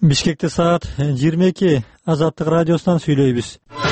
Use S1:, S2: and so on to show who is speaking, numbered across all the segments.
S1: Бишкекте саат 22. Азаттык радиосунан сүйлөйбүз.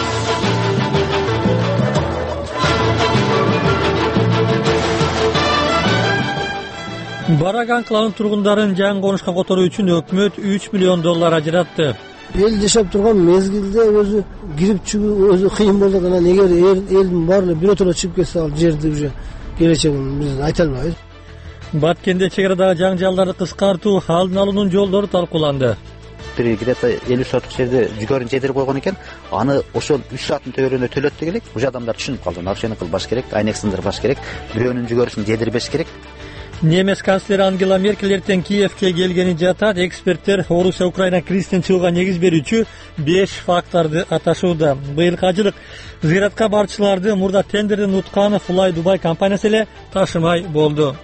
S1: Барак анклавынын тургундарын жаңы конушка которуу үчүн өкмөт $3 миллион ажыратты.
S2: Эл жашап турган мезгилде өзү кирип чыгуу өзү кыйын болот. Анан эгер элдин баары биротоло чыгып кетсе, ал жерди уже келечегин биз айта албайбыз.
S1: Баткенде чек арадагы жаңжалдарды кыскартуу, алдын алуунун жолдору талкууланды.
S3: Где-то 50 соток жерде жүгөрүн жедирип койгон экен. Аны ошол 3 сааттын төбөлүнө төлөт дегелек. Уже адамдар түшүнүп калды. Нарушение кылбаш керек, айнек сындырбаш керек, бирөөнүн жүгөрүсүн жедирбеш керек.
S1: Немец канцлери Ангела Меркель эртең Киевке келгени жатат. Эксперттер Орусия-Украина кризисинен чыгууга негиз берүүчү 5 факторду аташууда. Быйылкы жылык зыяратка барчыларды мурда тендерден уткан Fly Dubai компаниясы эле ташымай болду.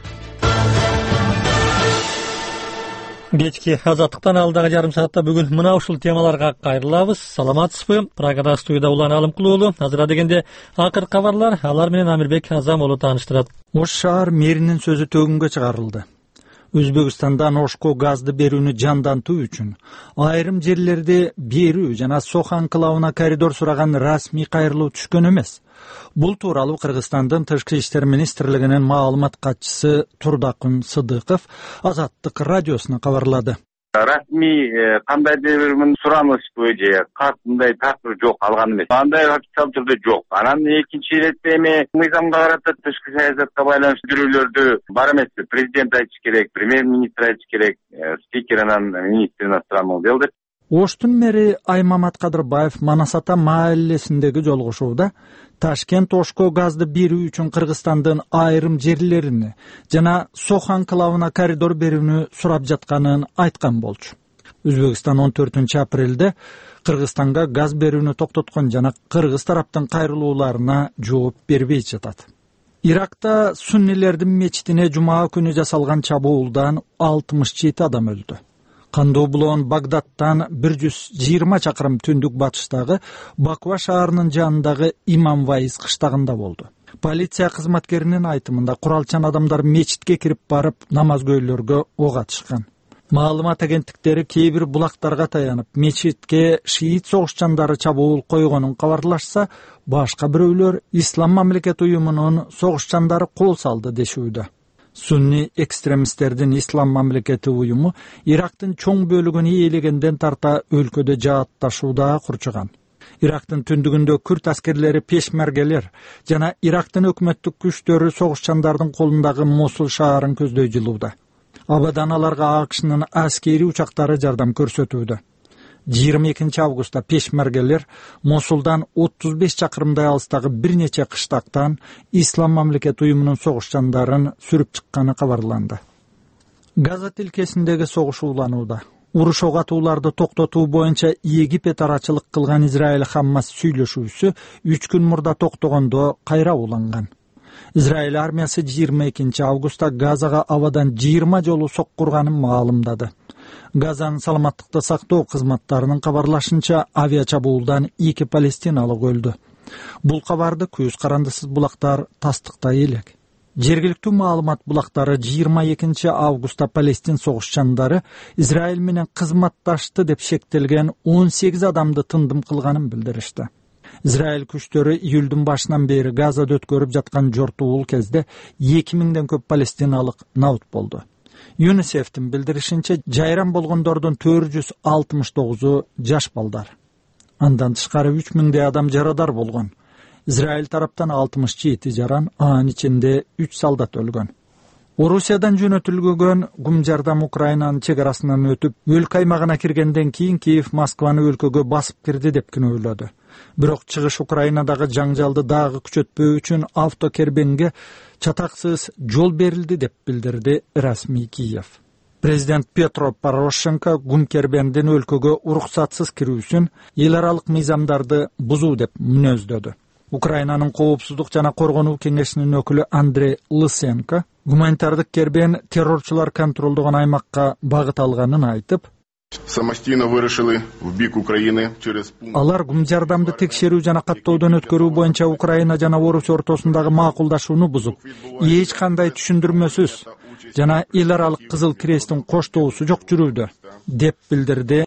S1: Кечки азаттыктан алдагы жарым саатта бүгүн мына ушул темаларга кайрылабыз. Саламатсызбы? Прагада студияда Улан Алымкулуулу. Азыр дегенде акыркы кабарлар, алар менен Амирбек Азамолу тааныштырат.
S4: Ош шаар мэринин сөзү төгүнгө чыгарылды. Өзбекстандан Ошко газды берүүнү жандантуу үчүн айрым жерлерди берүү жана Сох анклавына коридор сураган расмий кайрылуу түшкөн эмес. Бул тууралуу Кыргызстандын Тышкы иштер министрлигинин маалымат катчысы Турдакун Сыдыков Азаттык радиосуна кабарлады.
S5: Расмий кандайдыр бир суранышпы же кандай тартуу жок алган эмес. Андай официал түрдө жок. Анан экинчи иретте эми мыйзамга карата тышкы саясатка байланыштуу жүрүүлөрдү бар эмес. Президент айтыш керек, премьер-министр айтыш керек, спикер анан министр иностранных дел деп.
S4: Оштун мэри Аймамат Кадырбаев Манас ата мааллесиндеги жолугушууда Ташкент Ошко газды берүү үчүн Кыргызстандын айрым жерлерини жана Сох анклавына коридор берүүнү сурап жатканын айткан болчу. Өзбекстан 14 апрелде Кыргызстанга газ берүүнү токтоткон жана кыргыз тараптын кайрылууларына жооп бербей жатат. Иракта суннилердин мечитине жума күнү жасалган чабуулдан 67 адам өлдү. Кандоблон Багдадтан 120 чакырым түндүк батыштагы Баква шаарынын жанындагы Имам Вайс кыштагында болду. Полиция кызматкеринин айтымында куралчан адамдар мечитке кирип барып намазгөйлөргө ок атышкан. Маалымат агенттиктери кээ бир булактарга таянып, мечитке шиит согушчандары чабуул койгонун кабарлашса, башка бирөөлөр Ислам мамлекет уюмунун согушчандары кол салды дешүүдө. Сунни экстремисттердин Ислам мамлекети уюму Ирактын чоң бөлүгүн ээлегенден тарта өлкөдө жаатташууда курчуган. Ирактын түндүгүндө күрт аскерлери пешмергелер жана Ирактын өкмөттүк күчтөрү согушчандардын колундагы Мосул шаарын көздөй жылууда. Абадан аларга АКШнын аскери учактары жардам көрсөтүүдө. 22 августта пешмергелер Мосулдан 35 чакырымдай алыстагы бир нече кыштактан Ислам мамлекет уюмунун согушчандарын сүрүп чыкканы кабарланды. Газа тилкесиндеги согуш уланууда. Уруш огатууларды токтотуу боюнча Египет арачылык кылган Израиль Хаммас сүйлөшүүсү 3 күн мурда токтогондо кайра уланган. Израиль армиясы 22 августта Газага абадан 20 жолу соккурганын маалымдады. Газанын саламаттыкты сактоо кызматтарынын кабарлашынча авиачабуулдан 2 палестиналык өлдү. Бул кабарды көз карандысыз булактар тастыктай элек. Жергиликтүү маалымат булактары 22 августта Палестин согушчандары Израиль менен кызматташты деп шектелген 18 адамды тындым кылганын билдиришти. Израиль күчтөрү июлдун башынан бери Газада өткөрүп жаткан жортуул кезде 2000ден көп палестиналык набут болду. ЮНИСЕФтин билдиришинче жайран болгондордун 469-у жаш балдар. Андан тышкары 3000дей адам жарадар болгон. Израиль тараптан 67 жаран, анын ичинде 3 солдат өлгөн. Орусиядан жөнөтүлгөн гум жардам Украинанын чек арасынан өтүп, өлкө аймагына киргенден кийин Киев Москваны өлкөгө басып кирди деп күнөөлөдү. Бирок чыгыш Украинадагы жаңжалды дагы күчөтпөө үчүн автокербенге чатаксыз жол берилди деп билдирди расмий Киев. Президент Петро Порошенко гум кербендин өлкөгө уруксатсыз кирүүсүн эл аралык мыйзамдарды бузуу деп мүнөздөдү. Украинанын коопсуздук жана коргонуу кеңешинин өкүлү Андрей Лысенко гуманитардык кербен террорчулар контролдогон аймакка багыт алганын айтып,
S6: Самостійно вирішили в бік України через пункт.
S4: Алар гум жардамды текшерүү жана каттоодон өткөрүү боюнча Украина жана Орус ортосундагы макулдашууну бузуп, эч кандай түшүндүрмөсүз жана эл аралык Кызыл Кресттин коштоосу жок жүрүүдө, деп билдирди